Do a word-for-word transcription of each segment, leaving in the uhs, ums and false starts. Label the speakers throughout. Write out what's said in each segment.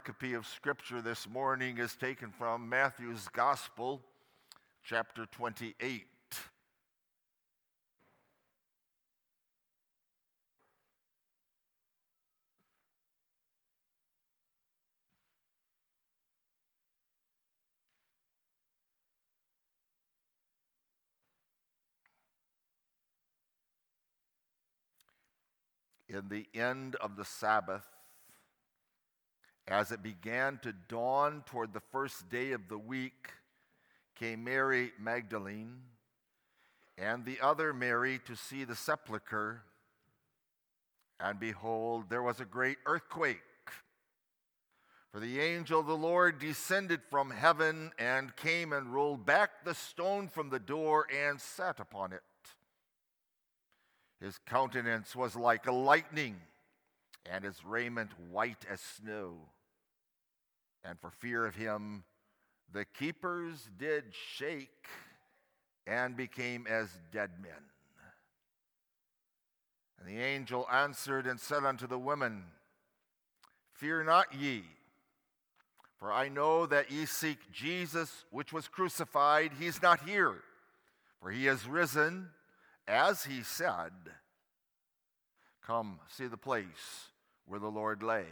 Speaker 1: Copy of Scripture this morning is taken from Matthew's Gospel, chapter twenty-eight. In the end of the Sabbath, as it began to dawn toward the first day of the week, came Mary Magdalene and the other Mary to see the sepulchre. And behold, there was a great earthquake. For the angel of the Lord descended from heaven and came and rolled back the stone from the door and sat upon it. His countenance was like a lightning, and his raiment white as snow. And for fear of him, the keepers did shake and became as dead men. And the angel answered and said unto the women, Fear not ye, for I know that ye seek Jesus, which was crucified. He is not here, for he is risen, as he said. Come, see the place where the Lord lay.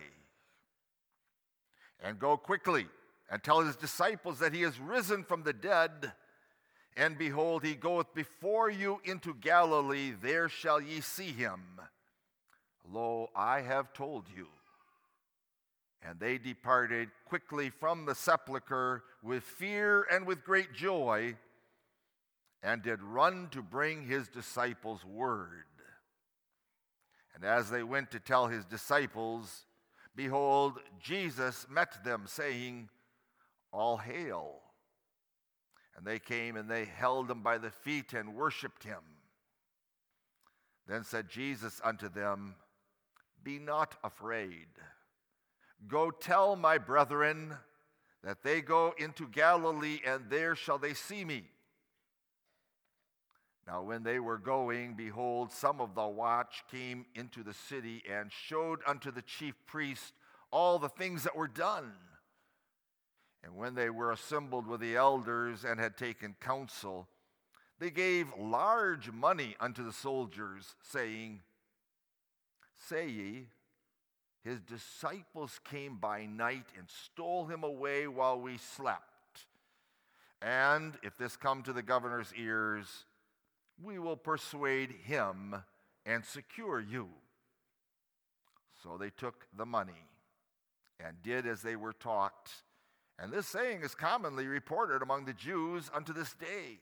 Speaker 1: And go quickly and tell his disciples that he is risen from the dead. And behold, he goeth before you into Galilee. There shall ye see him. Lo, I have told you. And they departed quickly from the sepulchre with fear and with great joy, and did run to bring his disciples word. And as they went to tell his disciples, behold, Jesus met them, saying, All hail. And they came and they held him by the feet and worshipped him. Then said Jesus unto them, Be not afraid. Go tell my brethren that they go into Galilee, and there shall they see me. Now when they were going, behold, some of the watch came into the city and showed unto the chief priest all the things that were done. And when they were assembled with the elders and had taken counsel, they gave large money unto the soldiers, saying, Say ye, his disciples came by night and stole him away while we slept. And if this come to the governor's ears, we will persuade him and secure you. So they took the money and did as they were taught. And this saying is commonly reported among the Jews unto this day.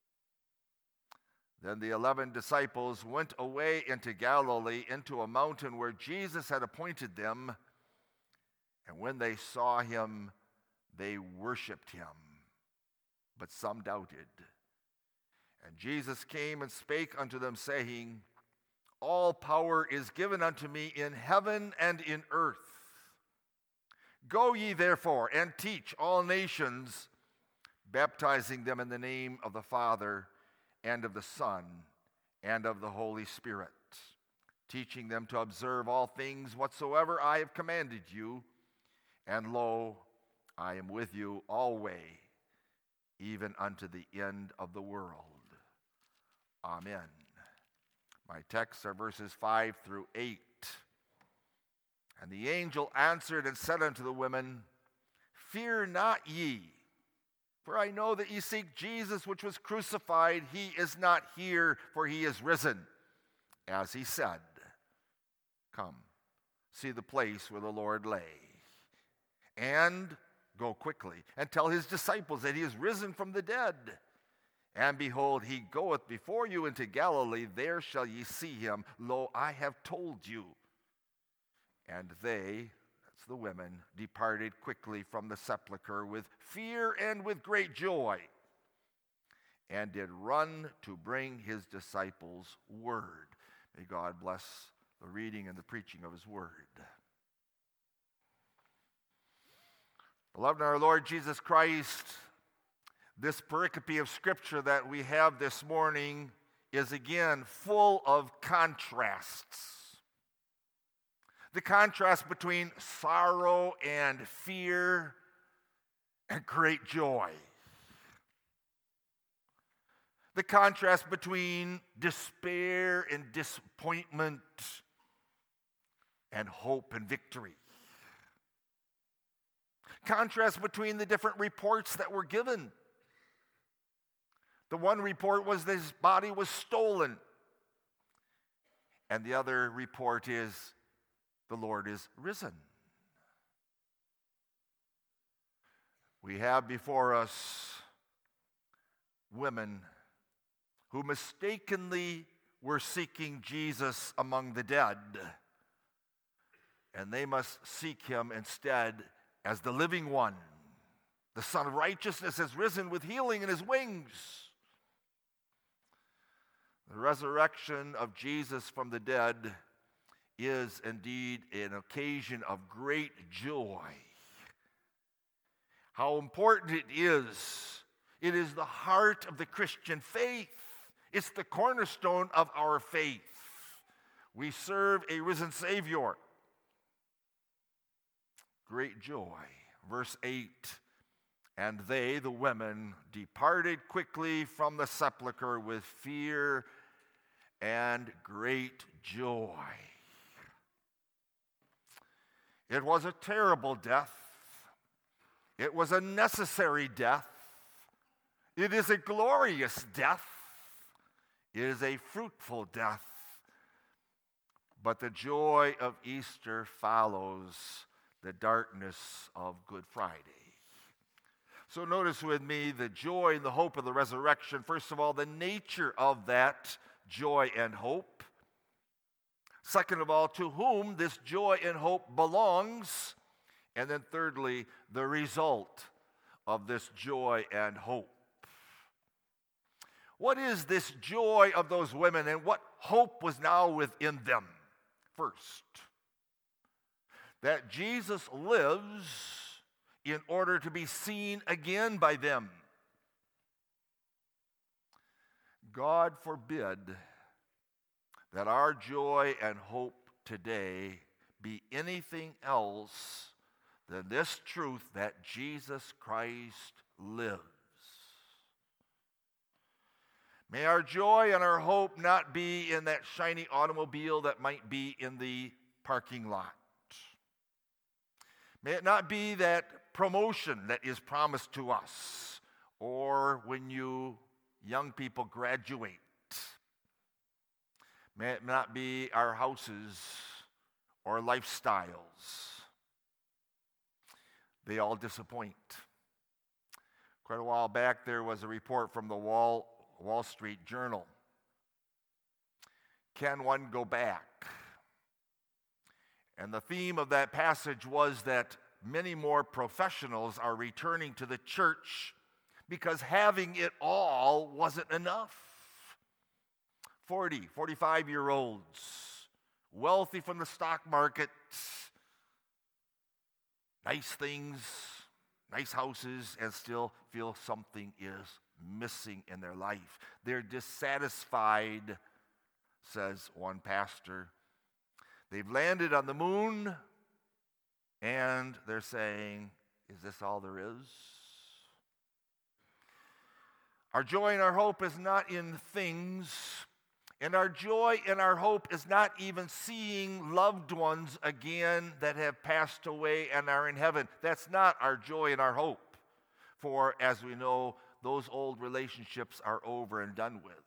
Speaker 1: Then the eleven disciples went away into Galilee, into a mountain where Jesus had appointed them. And when they saw him, they worshipped him, but some doubted. And Jesus came and spake unto them, saying, All power is given unto me in heaven and in earth. Go ye therefore and teach all nations, baptizing them in the name of the Father and of the Son and of the Holy Spirit, teaching them to observe all things whatsoever I have commanded you. And lo, I am with you always, even unto the end of the world. Amen. My texts are verses five through eight. And the angel answered and said unto the women, Fear not ye, for I know that ye seek Jesus, which was crucified. He is not here, for he is risen, as he said. Come, see the place where the Lord lay. And go quickly and tell his disciples that he is risen from the dead. And behold, he goeth before you into Galilee. There shall ye see him. Lo, I have told you. And they, that's the women, departed quickly from the sepulchre with fear and with great joy, and did run to bring his disciples word. May God bless the reading and the preaching of his word. Beloved in our Lord Jesus Christ, this pericope of Scripture that we have this morning is again full of contrasts. The contrast between sorrow and fear and great joy. The contrast between despair and disappointment and hope and victory. Contrast between the different reports that were given. The one report was that his body was stolen. And the other report is the Lord is risen. We have before us women who mistakenly were seeking Jesus among the dead. And they must seek him instead as the living one. The Son of Righteousness has risen with healing in his wings. The resurrection of Jesus from the dead is indeed an occasion of great joy. How important it is. It is the heart of the Christian faith. It's the cornerstone of our faith. We serve a risen Savior. Great joy. Verse eight, and they, the women, departed quickly from the sepulchre with fear and great joy. It was a terrible death. It was a necessary death. It is a glorious death. It is a fruitful death. But the joy of Easter follows the darkness of Good Friday. So notice with me the joy and the hope of the resurrection. First of all, the nature of that joy and hope. Second of all, to whom this joy and hope belongs. And then thirdly, the result of this joy and hope. What is this joy of those women, and what hope was now within them? First, that Jesus lives in order to be seen again by them. God forbid that our joy and hope today be anything else than this truth that Jesus Christ lives. May our joy and our hope not be in that shiny automobile that might be in the parking lot. May it not be that promotion that is promised to us, or when you young people graduate. May it not be our houses or lifestyles. They all disappoint. Quite a while back, there was a report from the Wall, Wall Street Journal. Can one go back? And the theme of that passage was that many more professionals are returning to the church because having it all wasn't enough. forty, forty-five-year-olds, wealthy from the stock market, nice things, nice houses, and still feel something is missing in their life. They're dissatisfied, says one pastor. They've landed on the moon, and they're saying, is this all there is? Our joy and our hope is not in things, and our joy and our hope is not even seeing loved ones again that have passed away and are in heaven. That's not our joy and our hope. For, as we know, those old relationships are over and done with.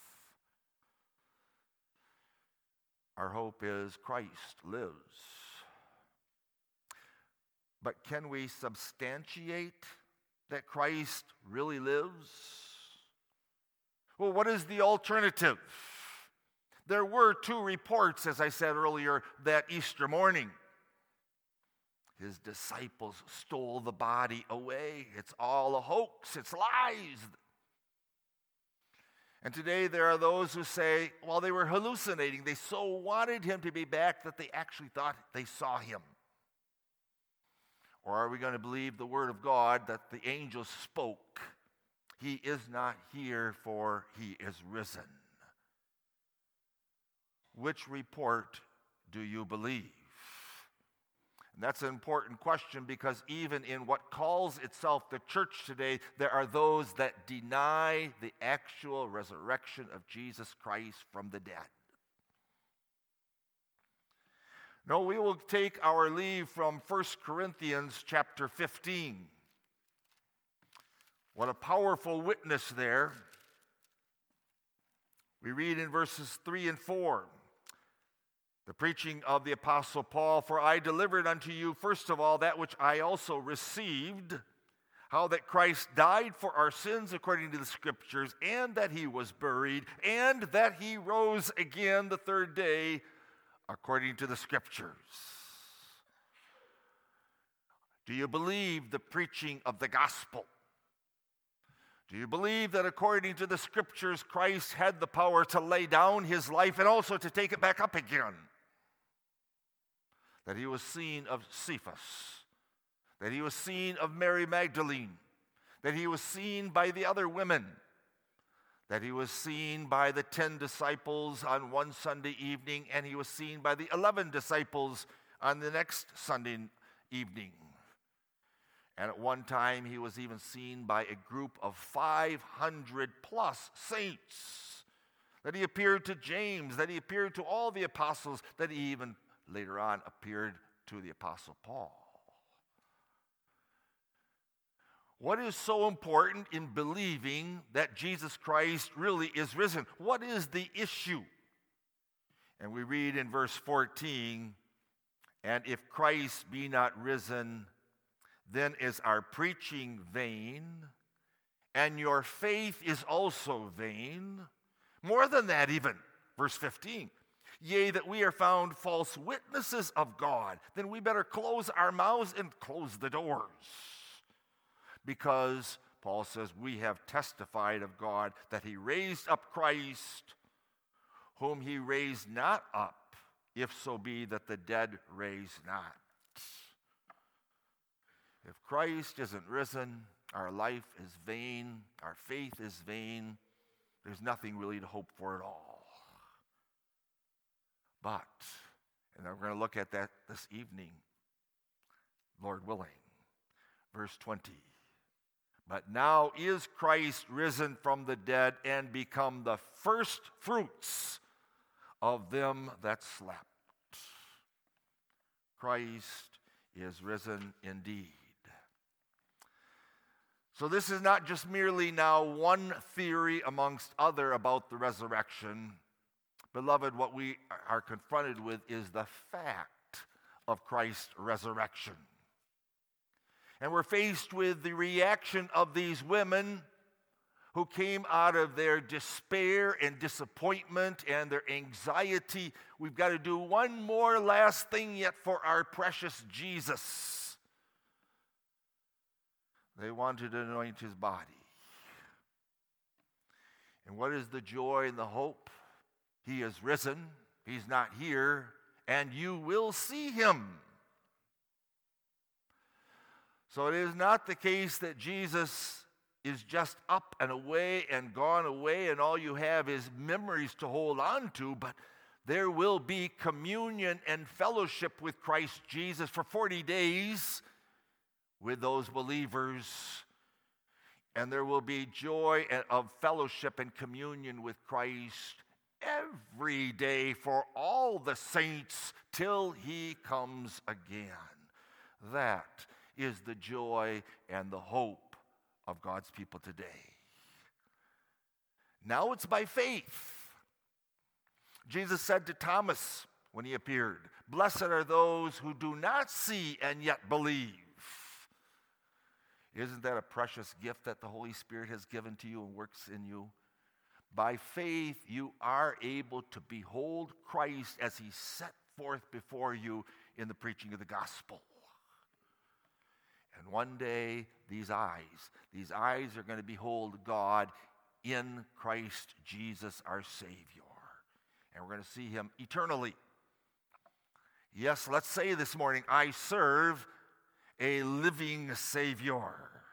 Speaker 1: Our hope is Christ lives. But can we substantiate that Christ really lives? Well, what is the alternative? There were two reports, as I said earlier, that Easter morning. His disciples stole the body away. It's all a hoax. It's lies. And today there are those who say, well, they were hallucinating. They so wanted him to be back that they actually thought they saw him. Or are we going to believe the word of God that the angels spoke? He is not here, for he is risen. Which report do you believe? And that's an important question because even in what calls itself the church today, there are those that deny the actual resurrection of Jesus Christ from the dead. No, we will take our leave from First Corinthians chapter fifteen. What a powerful witness there. We read in verses three and four. The preaching of the Apostle Paul, for I delivered unto you, first of all, that which I also received, how that Christ died for our sins according to the Scriptures, and that he was buried, and that he rose again the third day according to the Scriptures. Do you believe the preaching of the gospel? Do you believe that according to the Scriptures, Christ had the power to lay down his life and also to take it back up again? That he was seen of Cephas, that he was seen of Mary Magdalene, that he was seen by the other women, that he was seen by the ten disciples on one Sunday evening, and he was seen by the eleven disciples on the next Sunday evening. And at one time, he was even seen by a group of five hundred plus saints, that he appeared to James, that he appeared to all the apostles, that he even later on appeared to the Apostle Paul. What is so important in believing that Jesus Christ really is risen? What is the issue? And we read in verse fourteen, and if Christ be not risen, then is our preaching vain, and your faith is also vain. More than that even, verse fifteen. Yea, that we are found false witnesses of God, then we better close our mouths and close the doors. Because, Paul says, we have testified of God that he raised up Christ, whom he raised not up, if so be that the dead raise not. If Christ isn't risen, our life is vain, our faith is vain, there's nothing really to hope for at all. But, and we're going to look at that this evening, Lord willing. Verse twenty. But now is Christ risen from the dead and become the first fruits of them that slept. Christ is risen indeed. So this is not just merely now one theory amongst other about the resurrection. Beloved, what we are confronted with is the fact of Christ's resurrection. And we're faced with the reaction of these women who came out of their despair and disappointment and their anxiety. We've got to do one more last thing yet for our precious Jesus. They wanted to anoint his body. And what is the joy and the hope? He is risen, he's not here, and you will see him. So it is not the case that Jesus is just up and away and gone away and all you have is memories to hold on to, but there will be communion and fellowship with Christ Jesus for forty days with those believers. And there will be joy of fellowship and communion with Christ every day for all the saints till he comes again. That is the joy and the hope of God's people today. Now it's by faith. Jesus said to Thomas when he appeared, "Blessed are those who do not see and yet believe." Isn't that a precious gift that the Holy Spirit has given to you and works in you? By faith, you are able to behold Christ as he set forth before you in the preaching of the gospel. And one day, these eyes, these eyes are going to behold God in Christ Jesus our Savior. And we're going to see him eternally. Yes, let's say this morning, I serve a living Savior.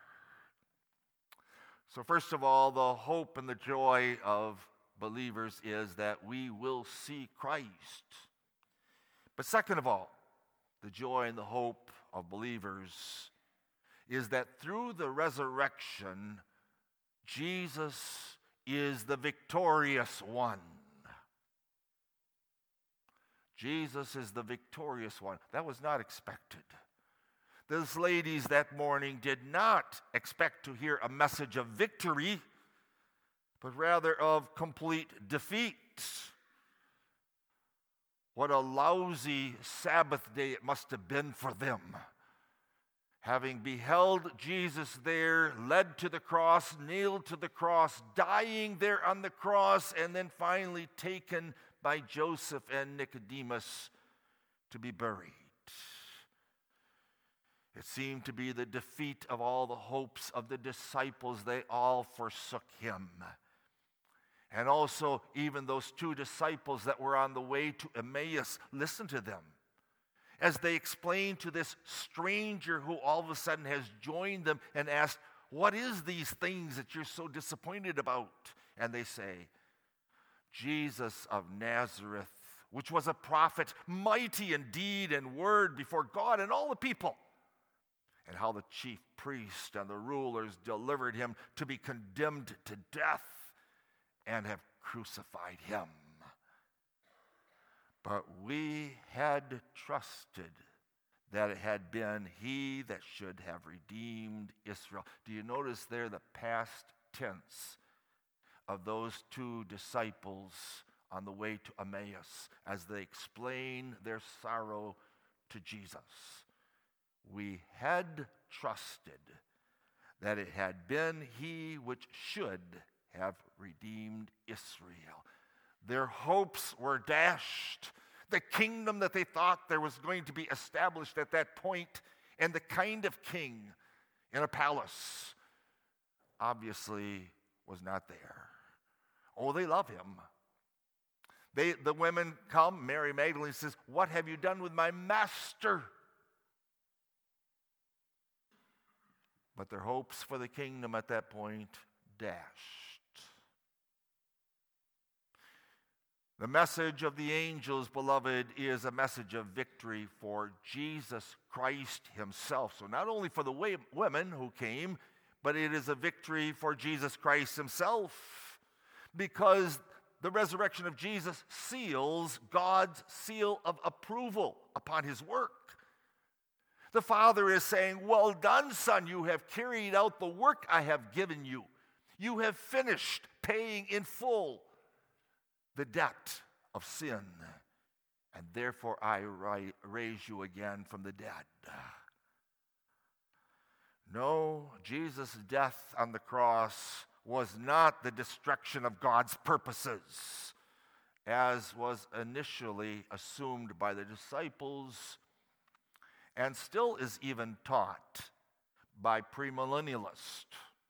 Speaker 1: So first of all, the hope and the joy of believers is that we will see Christ. But second of all, the joy and the hope of believers is that through the resurrection, Jesus is the victorious one. Jesus is the victorious one. That was not expected. Those ladies that morning did not expect to hear a message of victory, but rather of complete defeat. What a lousy Sabbath day it must have been for them. Having beheld Jesus there, led to the cross, nailed to the cross, dying there on the cross, and then finally taken by Joseph and Nicodemus to be buried. It seemed to be the defeat of all the hopes of the disciples. They all forsook him. And also, even those two disciples that were on the way to Emmaus, listen to them as they explain to this stranger who all of a sudden has joined them and asked, "What is these things that you're so disappointed about?" And they say, "Jesus of Nazareth, which was a prophet, mighty in deed and word before God and all the people, and how the chief priest and the rulers delivered him to be condemned to death and have crucified him. But we had trusted that it had been he that should have redeemed Israel." Do you notice there the past tense of those two disciples on the way to Emmaus as they explain their sorrow to Jesus? We had trusted that it had been he which should have redeemed Israel. Their hopes were dashed. The kingdom that they thought there was going to be established at that point, and the kind of king in a palace, obviously was not there. Oh, they love him. They, the women come, Mary Magdalene says, "What have you done with my master?" But their hopes for the kingdom at that point dashed. The message of the angels, beloved, is a message of victory for Jesus Christ himself. So not only for the women who came, but it is a victory for Jesus Christ himself, because the resurrection of Jesus seals God's seal of approval upon his work. The Father is saying, "Well done, Son, you have carried out the work I have given you. You have finished paying in full the debt of sin, and therefore I raise you again from the dead." No, Jesus' death on the cross was not the destruction of God's purposes, as was initially assumed by the disciples, and still is even taught by premillennialists.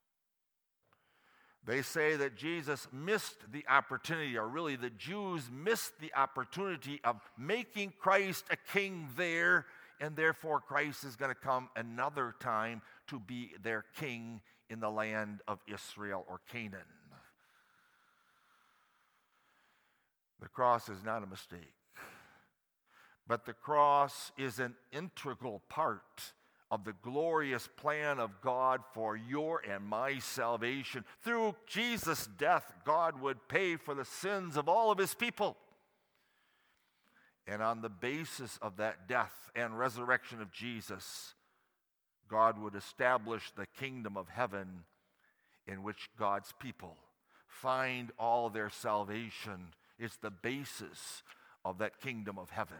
Speaker 1: They say that Jesus missed the opportunity, or really the Jews missed the opportunity of making Christ a king there, and therefore Christ is going to come another time to be their king in the land of Israel or Canaan. The cross is not a mistake, but the cross is an integral part of the glorious plan of God for your and my salvation. Through Jesus' death, God would pay for the sins of all of his people. And on the basis of that death and resurrection of Jesus, God would establish the kingdom of heaven in which God's people find all their salvation. It's the basis of that kingdom of heaven.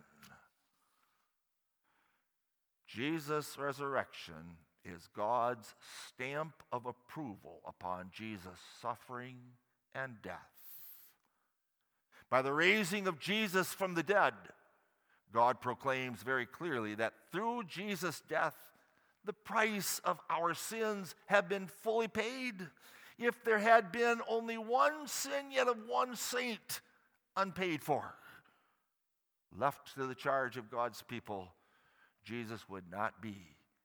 Speaker 1: Jesus' resurrection is God's stamp of approval upon Jesus' suffering and death. By the raising of Jesus from the dead, God proclaims very clearly that through Jesus' death, the price of our sins have been fully paid. If there had been only one sin yet of one saint unpaid for, left to the charge of God's people, Jesus would not be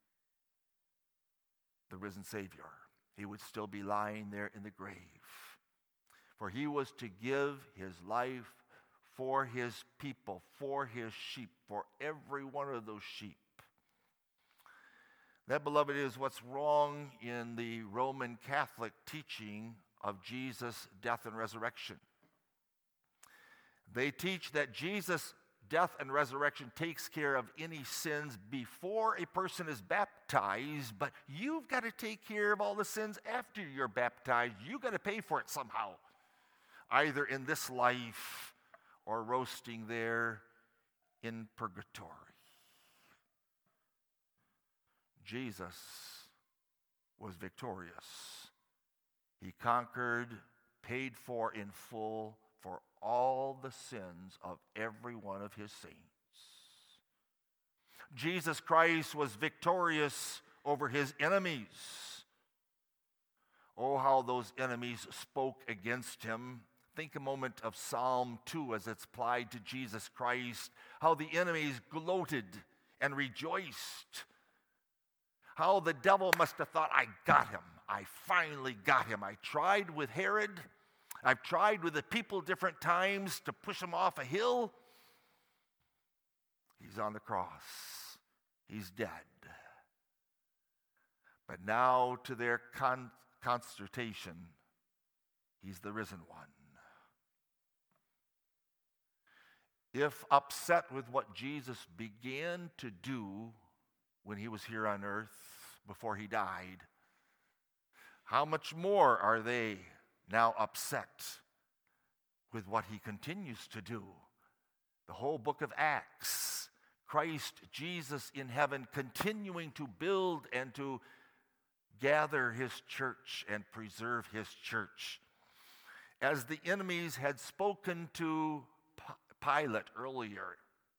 Speaker 1: the risen Savior. He would still be lying there in the grave. For he was to give his life for his people, for his sheep, for every one of those sheep. That, beloved, is what's wrong in the Roman Catholic teaching of Jesus' death and resurrection. They teach that Jesus' death and resurrection takes care of any sins before a person is baptized, but you've got to take care of all the sins after you're baptized. You've got to pay for it somehow, either in this life or roasting there in purgatory. Jesus was victorious. He conquered, paid for in full for all the sins of every one of his saints. Jesus Christ was victorious over his enemies. Oh, how those enemies spoke against him. Think a moment of Psalm two as it's applied to Jesus Christ. How the enemies gloated and rejoiced. How the devil must have thought, I got him. I finally got him. I tried with Herod. I've tried with the people different times to push him off a hill. He's on the cross. He's dead. But now, to their con- consternation, he's the risen one. If upset with what Jesus began to do when he was here on earth before he died, how much more are they now upset with what he continues to do? The whole book of Acts, Christ Jesus in heaven continuing to build and to gather his church and preserve his church. As the enemies had spoken to Pilate earlier,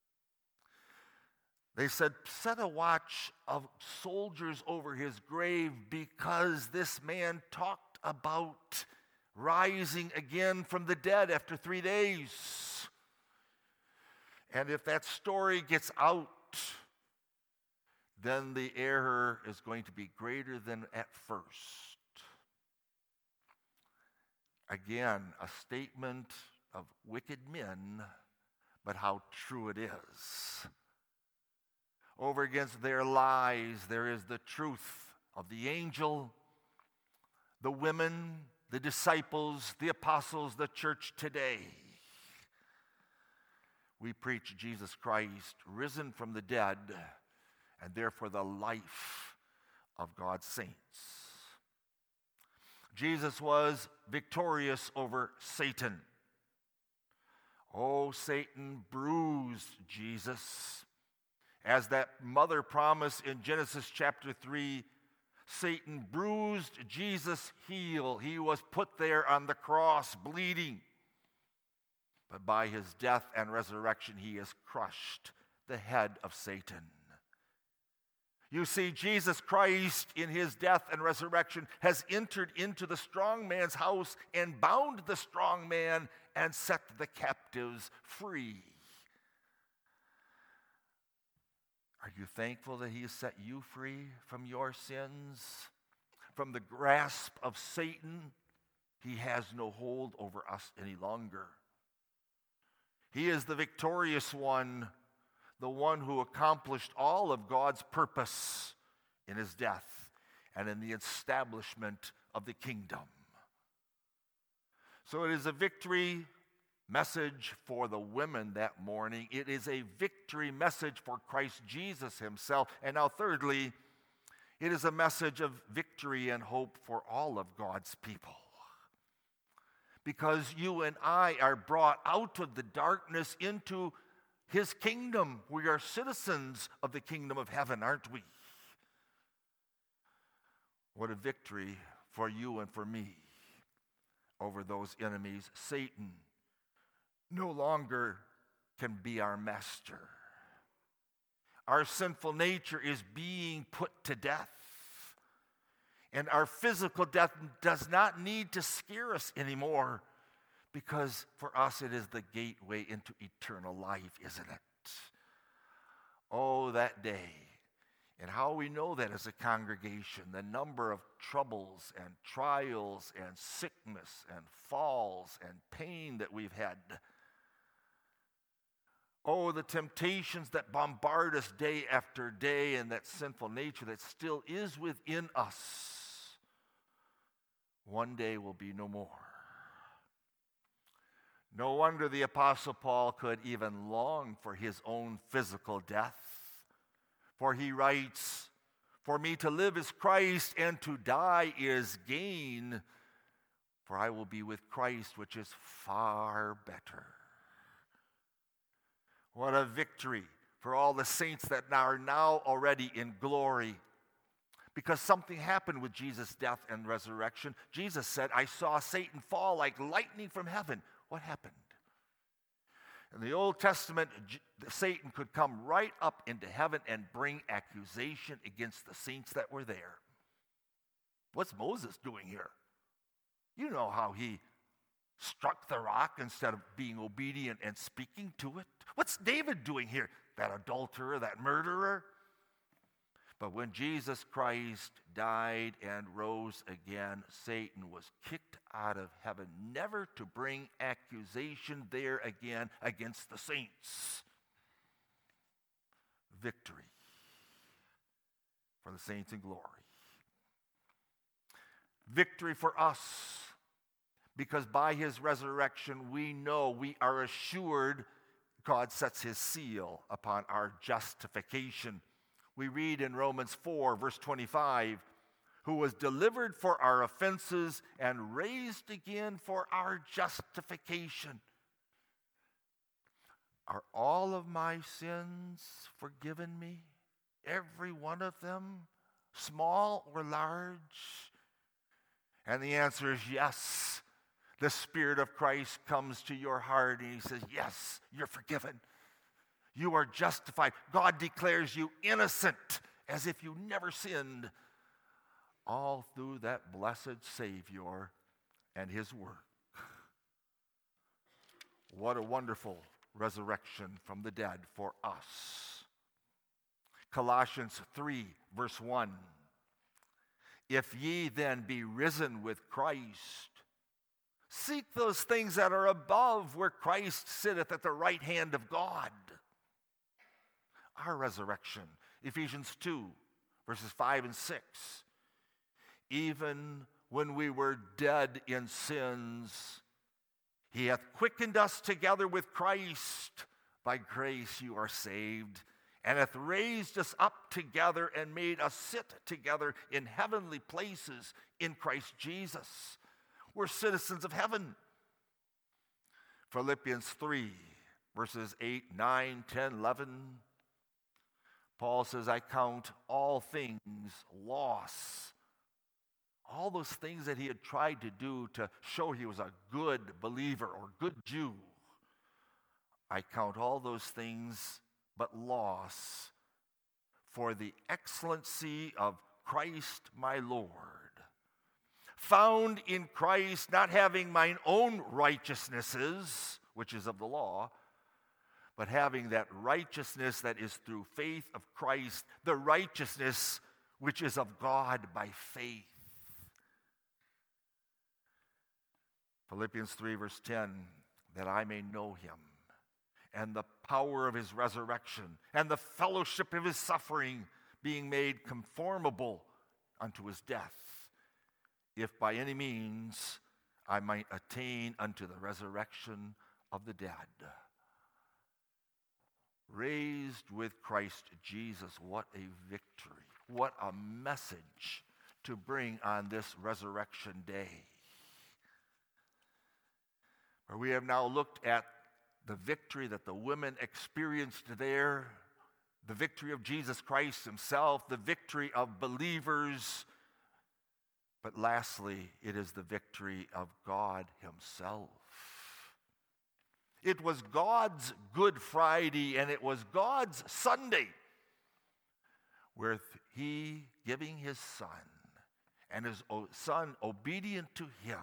Speaker 1: they said, set a watch of soldiers over his grave because this man talked about rising again from the dead after three days. And if that story gets out, then the error is going to be greater than at first. Again, a statement of wicked men, but how true it is. Over against their lies, there is the truth of the angel, the women, the disciples, the apostles, the church today. We preach Jesus Christ risen from the dead, and therefore the life of God's saints. Jesus was victorious over Satan. Oh, Satan bruised Jesus. As that mother promised in Genesis chapter three, Satan bruised Jesus' heel. He was put there on the cross bleeding. But by his death and resurrection, he has crushed the head of Satan. You see, Jesus Christ in his death and resurrection has entered into the strong man's house and bound the strong man and set the captives free. Are you thankful that he has set you free from your sins? From the grasp of Satan, he has no hold over us any longer. He is the victorious one, the one who accomplished all of God's purpose in his death and in the establishment of the kingdom. So it is a victory message for the women that morning. It is a victory message for Christ Jesus himself. And now thirdly, it is a message of victory and hope for all of God's people. Because you and I are brought out of the darkness into his kingdom. We are citizens of the kingdom of heaven, aren't we? What a victory for you and for me over those enemies. Satan no longer can be our master. Our sinful nature is being put to death. And our physical death does not need to scare us anymore, because for us it is the gateway into eternal life, isn't it? Oh, that day. And how we know that as a congregation, the number of troubles and trials and sickness and falls and pain that we've had. Oh, the temptations that bombard us day after day, and that sinful nature that still is within us, one day will be no more. No wonder the Apostle Paul could even long for his own physical death. For he writes, "For me to live is Christ, and to die is gain. For I will be with Christ, which is far better." What a victory for all the saints that are now already in glory. Because something happened with Jesus' death and resurrection. Jesus said, "I saw Satan fall like lightning from heaven." What happened? In the Old Testament, Satan could come right up into heaven and bring accusation against the saints that were there. What's Moses doing here? You know how he struck the rock instead of being obedient and speaking to it. What's David doing here? That adulterer, that murderer? But when Jesus Christ died and rose again, Satan was kicked out of heaven, never to bring accusation there again against the saints. Victory for the saints in glory. Victory for us, because by his resurrection we know, we are assured, God sets his seal upon our justification. We read in Romans four, verse twenty-five, "Who was delivered for our offenses and raised again for our justification." Are all of my sins forgiven me? Every one of them, small or large? And the answer is yes. The Spirit of Christ comes to your heart and he says, yes, you're forgiven. You are justified. God declares you innocent as if you never sinned, all through that blessed Savior and his work. What a wonderful resurrection from the dead for us. Colossians three, verse one. "If ye then be risen with Christ, seek those things that are above, where Christ sitteth at the right hand of God." Our resurrection, Ephesians two, verses five and six. "Even when we were dead in sins, he hath quickened us together with Christ. By grace you are saved, and hath raised us up together and made us sit together in heavenly places in Christ Jesus." We're citizens of heaven. Philippians three, verses eight, nine, ten, eleven. Paul says, "I count all things loss." All those things that he had tried to do to show he was a good believer or good Jew. "I count all those things but loss for the excellency of Christ my Lord. Found in Christ, not having mine own righteousnesses, which is of the law, but having that righteousness that is through faith of Christ, the righteousness which is of God by faith." Philippians three, verse ten, "That I may know him, and the power of his resurrection, and the fellowship of his suffering, being made conformable unto his death, if by any means I might attain unto the resurrection of the dead." Raised with Christ Jesus, what a victory. What a message to bring on this resurrection day. For we have now looked at the victory that the women experienced there, the victory of Jesus Christ himself, the victory of believers. But lastly, it is the victory of God himself. It was God's Good Friday and it was God's Sunday, with he giving his son and his son obedient to him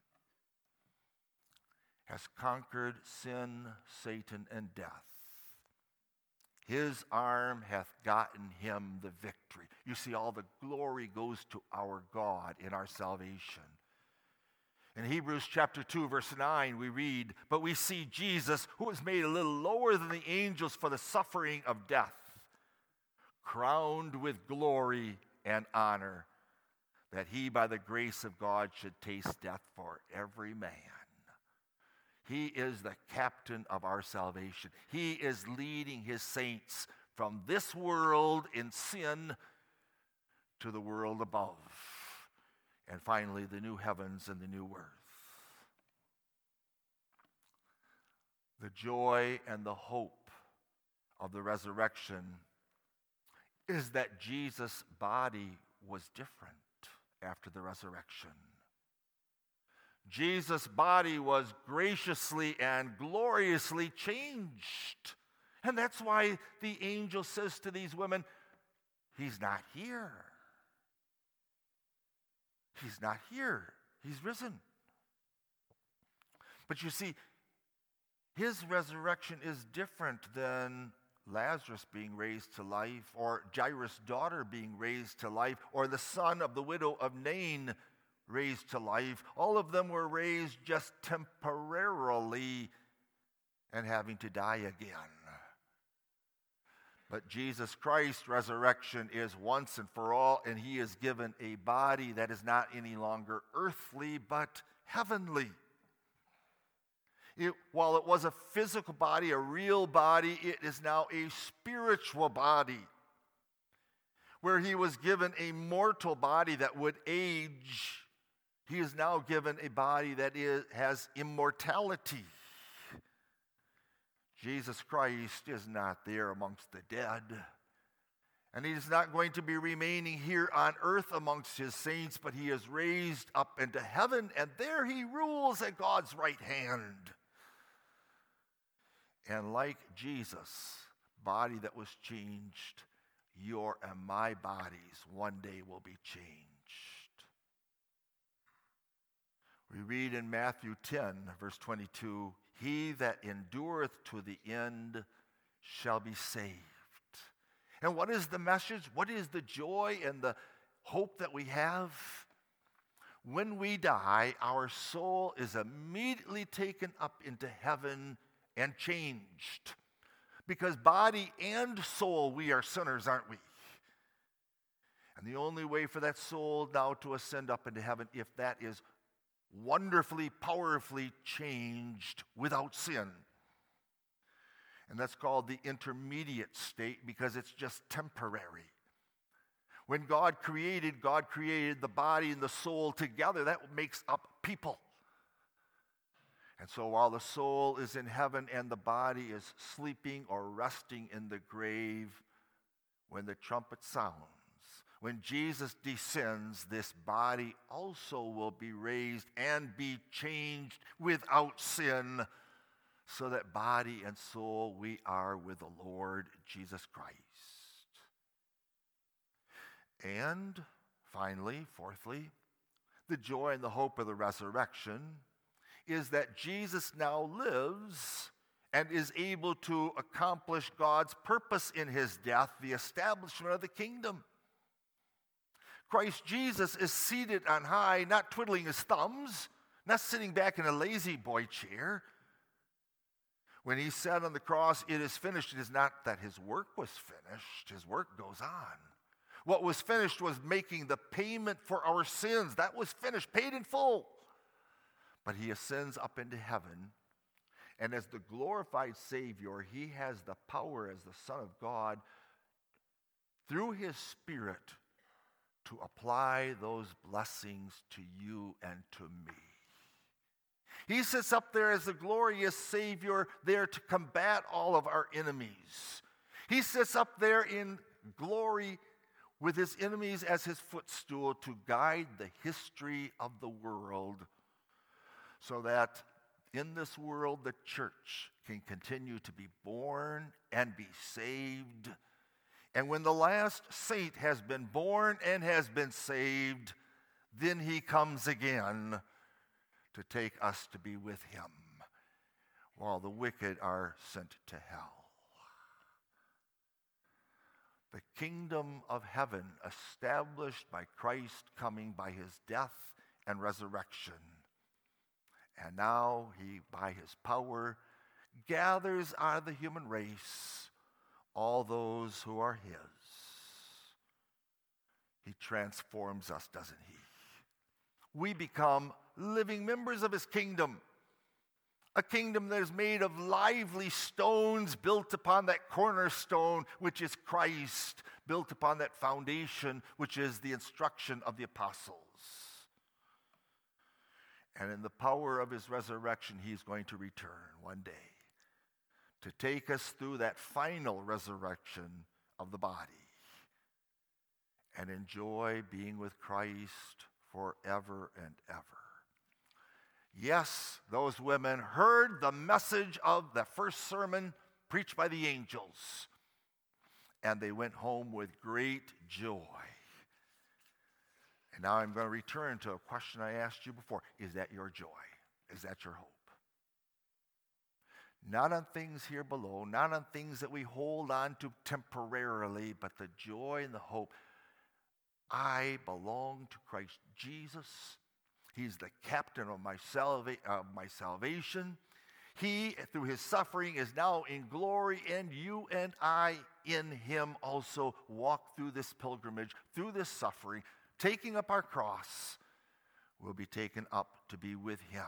Speaker 1: has conquered sin, Satan, and death. His arm hath gotten him the victory. You see, all the glory goes to our God in our salvation. In Hebrews chapter two, verse nine, we read, "But we see Jesus, who was made a little lower than the angels for the suffering of death, crowned with glory and honor, that he by the grace of God should taste death for every man." He is the captain of our salvation. He is leading his saints from this world in sin to the world above. And finally, the new heavens and the new earth. The joy and the hope of the resurrection is that Jesus' body was different after the resurrection. Jesus' body was graciously and gloriously changed. And that's why the angel says to these women, "He's not here. He's not here. He's risen." But you see, his resurrection is different than Lazarus being raised to life, or Jairus' daughter being raised to life, or the son of the widow of Nain raised to life. All of them were raised just temporarily and having to die again. But Jesus Christ's resurrection is once and for all, and he is given a body that is not any longer earthly, but heavenly. It, while it was a physical body, a real body, it is now a spiritual body, where he was given a mortal body that would age. He is now given a body that is, has immortality. Jesus Christ is not there amongst the dead, and he is not going to be remaining here on earth amongst his saints, but he is raised up into heaven, and there he rules at God's right hand. And like Jesus' body that was changed, your and my bodies one day will be changed. We read in Matthew ten, verse twenty-two, "He that endureth to the end shall be saved." And what is the message? What is the joy and the hope that we have? When we die, our soul is immediately taken up into heaven and changed. Because body and soul, we are sinners, aren't we? And the only way for that soul now to ascend up into heaven, if that is wonderfully, powerfully changed without sin. And that's called the intermediate state, because it's just temporary. When God created, God created the body and the soul together. That makes up people. And so while the soul is in heaven and the body is sleeping or resting in the grave, when the trumpet sounds, when Jesus descends, this body also will be raised and be changed without sin, so that body and soul we are with the Lord Jesus Christ. And finally, fourthly, the joy and the hope of the resurrection is that Jesus now lives and is able to accomplish God's purpose in his death, the establishment of the kingdom. Christ Jesus is seated on high, not twiddling his thumbs, not sitting back in a lazy boy chair. When he said on the cross, "It is finished," it is not that his work was finished. His work goes on. What was finished was making the payment for our sins. That was finished, paid in full. But he ascends up into heaven, and as the glorified Savior, he has the power as the Son of God, through his Spirit, to apply those blessings to you and to me. He sits up there as the glorious Savior, there to combat all of our enemies. He sits up there in glory with his enemies as his footstool to guide the history of the world, so that in this world the church can continue to be born and be saved. And when the last saint has been born and has been saved, then he comes again to take us to be with him, while the wicked are sent to hell. The kingdom of heaven, established by Christ coming by his death and resurrection, And now he, by his power, gathers out of the human race all those who are his. He transforms us, doesn't he? We become living members of his kingdom. A kingdom that is made of lively stones built upon that cornerstone, which is Christ, built upon that foundation, which is the instruction of the apostles. And in the power of his resurrection, he's going to return one day to take us through that final resurrection of the body and enjoy being with Christ forever and ever. Yes, those women heard the message of the first sermon preached by the angels, and they went home with great joy. And now I'm going to return to a question I asked you before. Is that your joy? Is that your hope? Not on things here below, not on things that we hold on to temporarily, but the joy and the hope. I belong to Christ Jesus. He's the captain of my, salva- of my salvation. He, through his suffering, is now in glory, and you and I in him also walk through this pilgrimage, through this suffering, taking up our cross. We'll be taken up to be with him.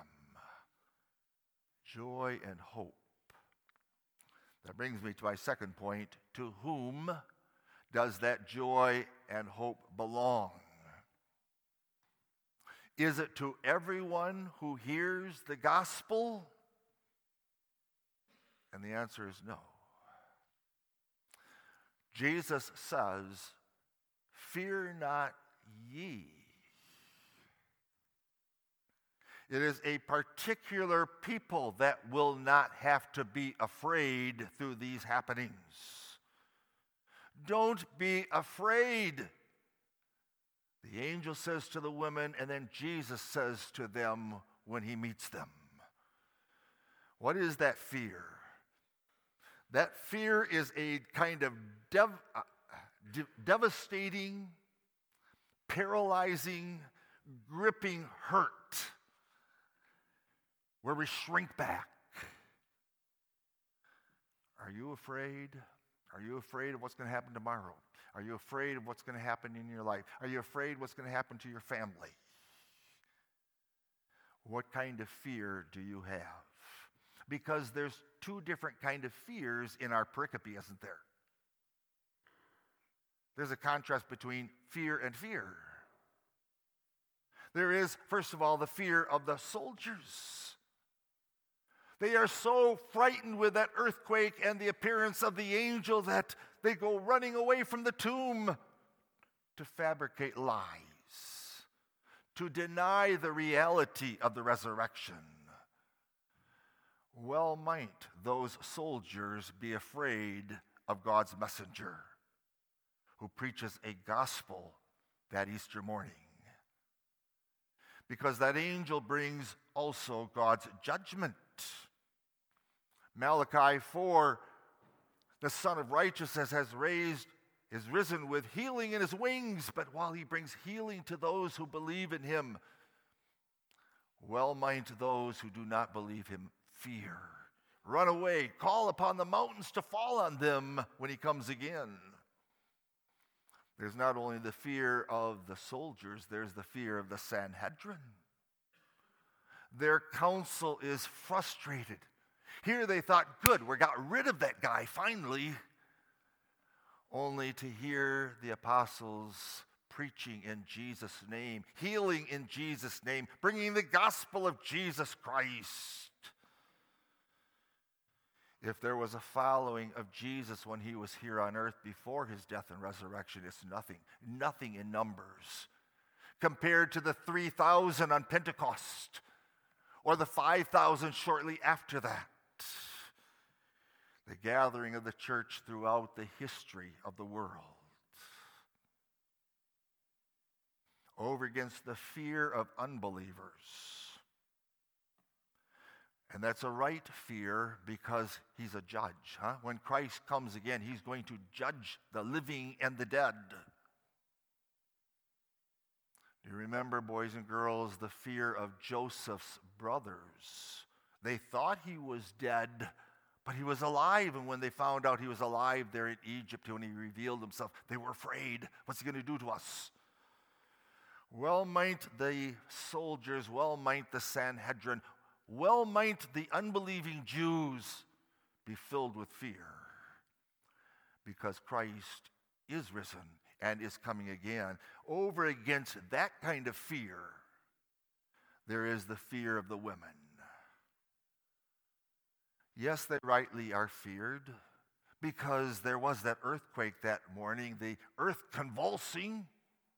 Speaker 1: Joy and hope. That brings me to my second point. To whom does that joy and hope belong? Is it to everyone who hears the gospel? And the answer is no. Jesus says, "Fear not ye." It is a particular people that will not have to be afraid through these happenings. Don't be afraid. The angel says to the women, and then Jesus says to them when he meets them. What is that fear? That fear is a kind of dev, uh, de- devastating, paralyzing, gripping hurt where we shrink back. Are you afraid? Are you afraid of what's going to happen tomorrow? Are you afraid of what's going to happen in your life? Are you afraid what's going to happen to your family? What kind of fear do you have? Because there's two different kind of fears in our pericope, isn't there? There's a contrast between fear and fear. There is, first of all, the fear of the soldiers. They are so frightened with that earthquake and the appearance of the angel that they go running away from the tomb to fabricate lies, to deny the reality of the resurrection. Well might those soldiers be afraid of God's messenger who preaches a gospel that Easter morning. Because that angel brings also God's judgment. Malachi four, the Son of Righteousness has raised, is risen with healing in his wings, but while he brings healing to those who believe in him, well might those who do not believe him fear. Run away, call upon the mountains to fall on them when he comes again. There's not only the fear of the soldiers, there's the fear of the Sanhedrin. Their counsel is frustrated. Here they thought, good, we got rid of that guy finally, only to hear the apostles preaching in Jesus' name, healing in Jesus' name, bringing the gospel of Jesus Christ. If there was a following of Jesus when he was here on earth before his death and resurrection, it's nothing, nothing in numbers compared to the three thousand on Pentecost or the five thousand shortly after that. The gathering of the church throughout the history of the world. Over against the fear of unbelievers. And that's a right fear because he's a judge. Huh? When Christ comes again, he's going to judge the living and the dead. Do you Remember, boys and girls, the fear of Joseph's brothers. They thought he was dead, but he was alive. And when they found out he was alive there in Egypt, when he revealed himself, they were afraid. What's he going to do to us? Well might the soldiers, well might the Sanhedrin, well might the unbelieving Jews be filled with fear, because Christ is risen and is coming again. Over against that kind of fear, there is the fear of the women. Yes, they rightly are feared, because there was that earthquake that morning, the earth convulsing.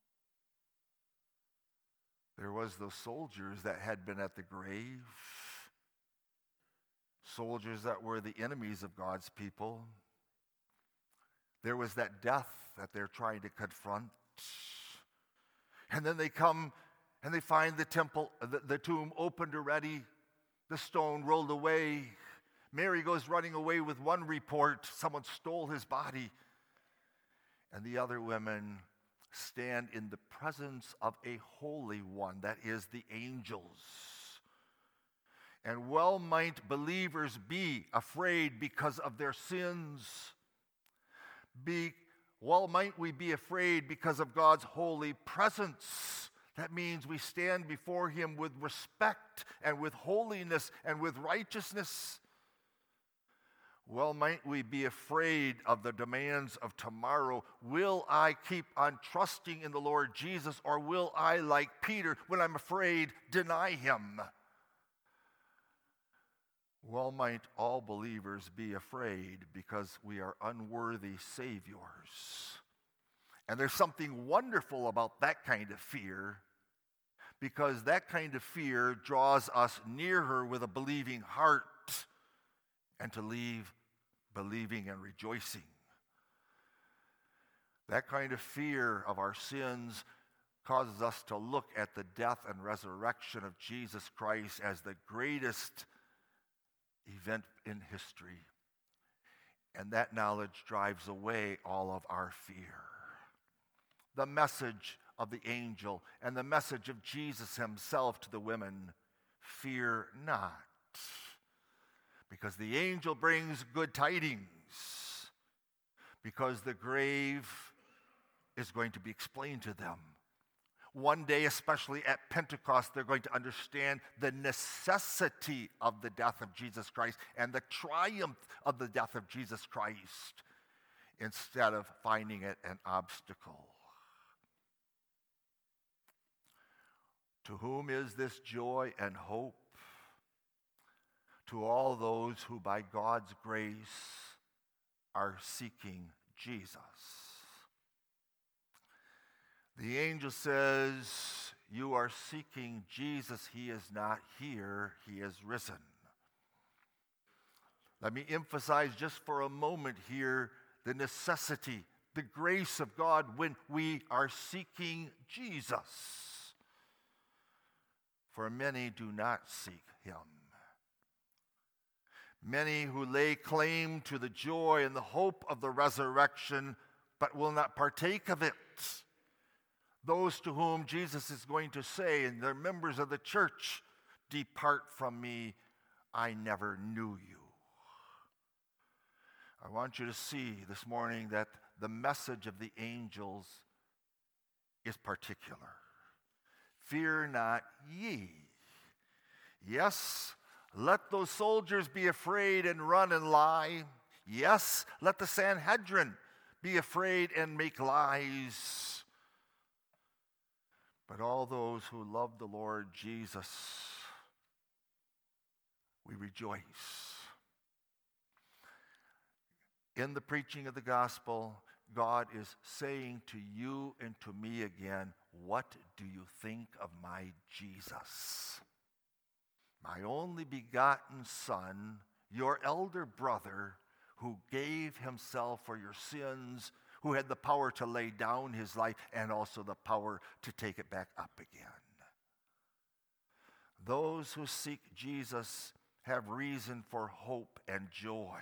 Speaker 1: There was those soldiers that had been at the grave, soldiers that were the enemies of God's people. There was that death that they're trying to confront. And then they come and they find the temple, the, the tomb opened already, the stone rolled away. Mary goes running away with one report, someone stole his body. And the other women stand in the presence of a holy one, that is the angels. And well might believers be afraid because of their sins. Be, well might we be afraid because of God's holy presence. That means we stand before him with respect and with holiness and with righteousness. Well, might we be afraid of the demands of tomorrow? Will I keep on trusting in the Lord Jesus, or will I, like Peter, when I'm afraid, deny him? Well, might all believers be afraid because we are unworthy saviors. And there's something wonderful about that kind of fear, because that kind of fear draws us nearer with a believing heart and to leave believing and rejoicing. That kind of fear of our sins causes us to look at the death and resurrection of Jesus Christ as the greatest event in history. And that knowledge drives away all of our fear. The message of the angel and the message of Jesus himself to the women: fear not. Because the angel brings good tidings. Because the grave is going to be explained to them. One day, especially at Pentecost, they're going to understand the necessity of the death of Jesus Christ and the triumph of the death of Jesus Christ, instead of finding it an obstacle. To whom is this joy and hope? To all those who by God's grace are seeking Jesus. The angel says, you are seeking Jesus. He is not here. He is risen. Let me emphasize just for a moment here the necessity, the grace of God when we are seeking Jesus. For many do not seek him. Many who lay claim to the joy and the hope of the resurrection, but will not partake of it. Those to whom Jesus is going to say, and they're members of the church, depart from me, I never knew you. I want you to see this morning that the message of the angels is particular. Fear not ye. Yes, let those soldiers be afraid and run and lie. Yes, let the Sanhedrin be afraid and make lies. But all those who love the Lord Jesus, we rejoice. In the preaching of the gospel, God is saying to you and to me again, what do you think of my Jesus? My only begotten Son, your elder brother, who gave himself for your sins, who had the power to lay down his life and also the power to take it back up again. Those who seek Jesus have reason for hope and joy.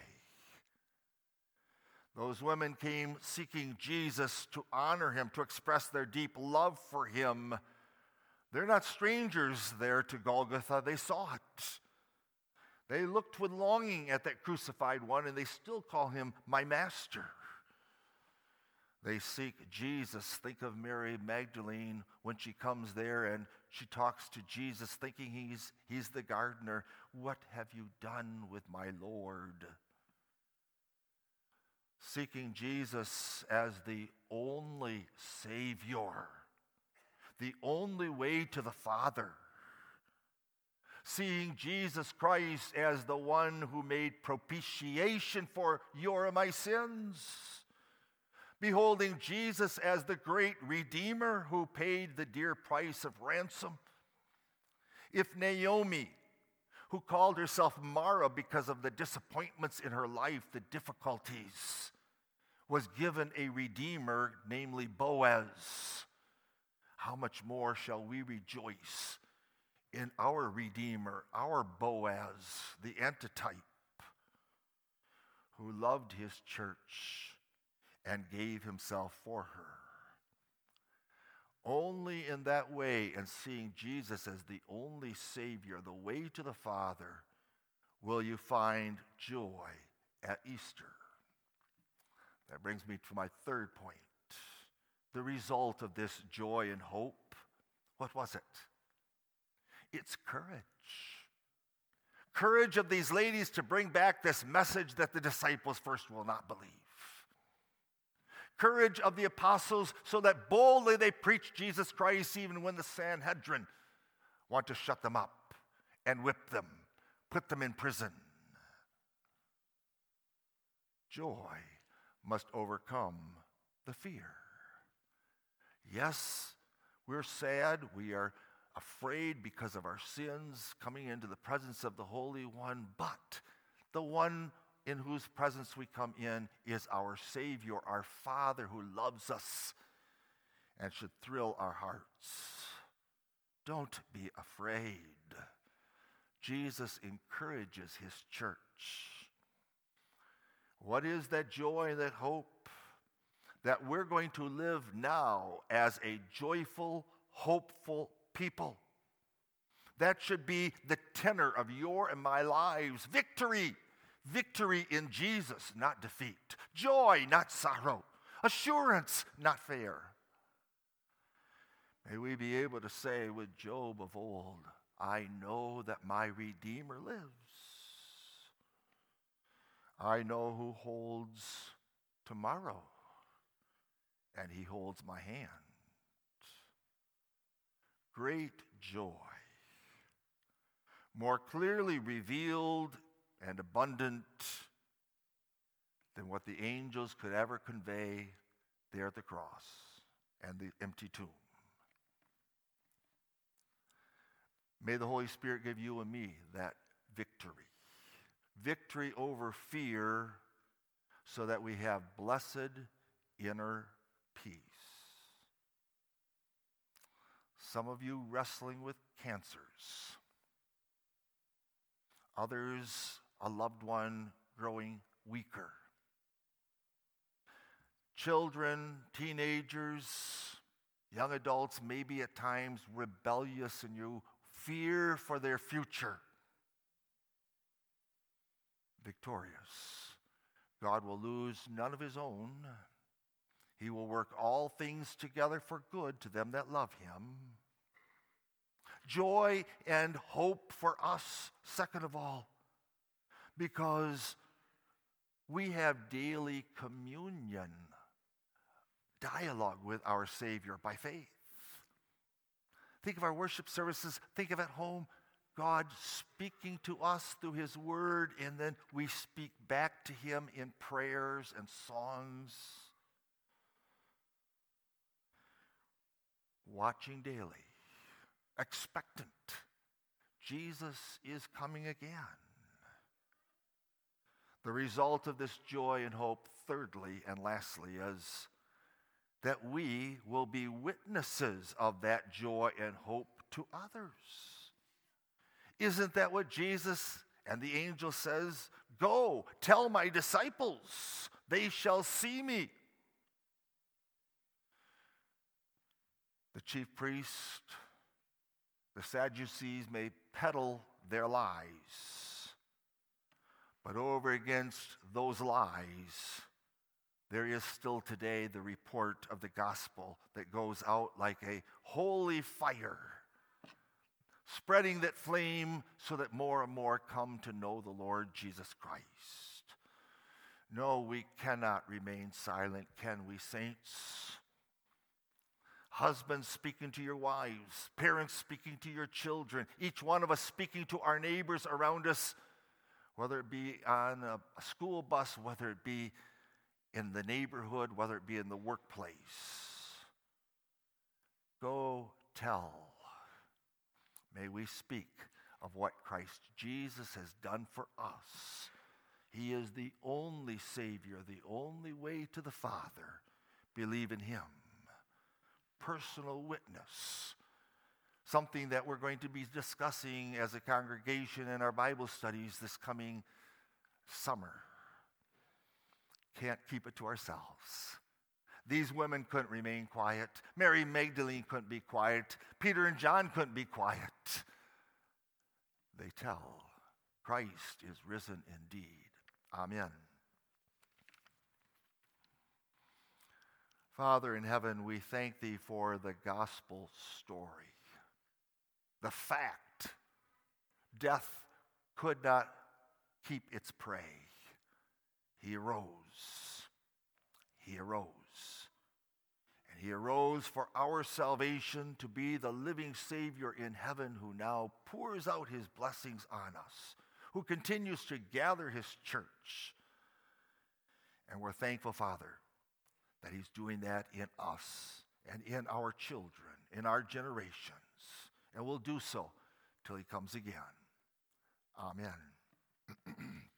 Speaker 1: Those women came seeking Jesus to honor him, to express their deep love for him. They're not strangers there to Golgotha. They saw it. They looked with longing at that crucified one, and they still call him my master. They seek Jesus. Think of Mary Magdalene when she comes there and she talks to Jesus thinking he's, he's the gardener. What have you done with my Lord? Seeking Jesus as the only Savior, the only way to the Father. Seeing Jesus Christ as the one who made propitiation for your and my sins. Beholding Jesus as the great Redeemer who paid the dear price of ransom. If Naomi, who called herself Mara because of the disappointments in her life, the difficulties, was given a Redeemer, namely Boaz, how much more shall we rejoice in our Redeemer, our Boaz, the antitype, who loved his church and gave himself for her. Only in that way, and seeing Jesus as the only Savior, the way to the Father, will you find joy at Easter. That brings me to my third point. The result of this joy and hope, what was it? It's courage. Courage of these ladies to bring back this message that the disciples first will not believe. Courage of the apostles so that boldly they preach Jesus Christ even when the Sanhedrin want to shut them up and whip them, put them in prison. Joy must overcome the fear. Yes, we're sad, we are afraid because of our sins coming into the presence of the Holy One, but the one in whose presence we come in is our Savior, our Father who loves us and should thrill our hearts. Don't be afraid. Jesus encourages his church. What is that joy and that hope? That we're going to live now as a joyful, hopeful people. That should be the tenor of your and my lives. Victory. Victory in Jesus, not defeat. Joy, not sorrow. Assurance, not fear. May we be able to say with Job of old, I know that my Redeemer lives. I know who holds tomorrow, and he holds my hand. Great joy, more clearly revealed and abundant than what the angels could ever convey there at the cross and the empty tomb. May the Holy Spirit give you and me that victory. Victory over fear so that we have blessed inner peace. Some of you wrestling with cancers. Others, a loved one growing weaker. Children, teenagers, young adults, maybe at times rebellious and you fear for their future. Victorious. God will lose none of his own. He will work all things together for good to them that love him. Joy and hope for us, second of all, because we have daily communion, dialogue with our Savior by faith. Think of our worship services, think of at home, God speaking to us through his word, and then we speak back to him in prayers and songs. Watching daily, expectant. Jesus is coming again. The result of this joy and hope, thirdly and lastly, is that we will be witnesses of that joy and hope to others. Isn't that what Jesus and the angel says? Go, tell my disciples, they shall see me. The chief priest The Sadducees may peddle their lies, but over against those lies, there is still today the report of the gospel that goes out like a holy fire, spreading that flame so that more and more come to know the Lord Jesus Christ. No, we cannot remain silent, can we, saints? Husbands speaking to your wives, parents speaking to your children, each one of us speaking to our neighbors around us, whether it be on a school bus, whether it be in the neighborhood, whether it be in the workplace. Go tell. May we speak of what Christ Jesus has done for us. He is the only Savior, the only way to the Father. Believe in him. Personal witness. Something that we're going to be discussing as a congregation in our Bible studies this coming summer. Can't keep it to ourselves. These women couldn't remain quiet. Mary Magdalene couldn't be quiet. Peter and John couldn't be quiet. They tell, Christ is risen indeed. Amen. Father in heaven, we thank thee for the gospel story. The fact, death could not keep its prey. He arose. He arose. And he arose for our salvation, to be the living Savior in heaven, who now pours out his blessings on us, who continues to gather his church. And we're thankful, Father, that he's doing that in us and in our children, in our generations. And will do so till he comes again. Amen.